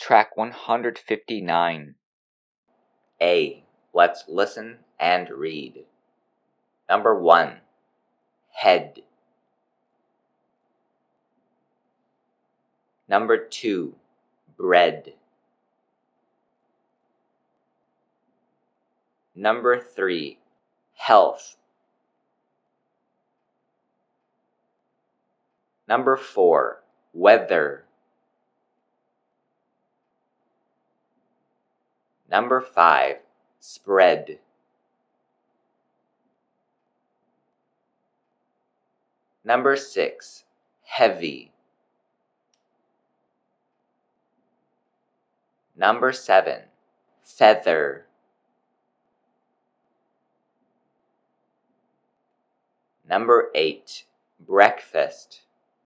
Track 159. A. Let's listen and read. Number 1. Head. Number 2. Bread. Number 3. Health. Number 4. Weather. Number 5. Spread. Number 6. Heavy. Number 7. Feather. Number 8. Breakfast.